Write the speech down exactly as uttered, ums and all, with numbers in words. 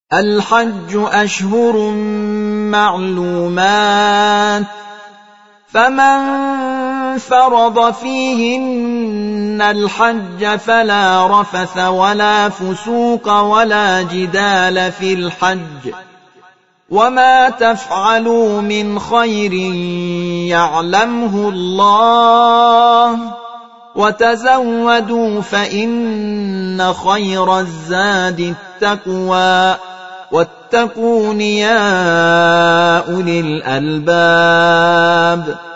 الحج أشهر معلومات، فمن فرض فيهن الحج فلا رفث ولا فسوق ولا جدال في الحج، وما تفعلوا من خير يعلمه الله، وتزودوا فإن خير الزاد التقوى، واتقون يا أولي الألباب.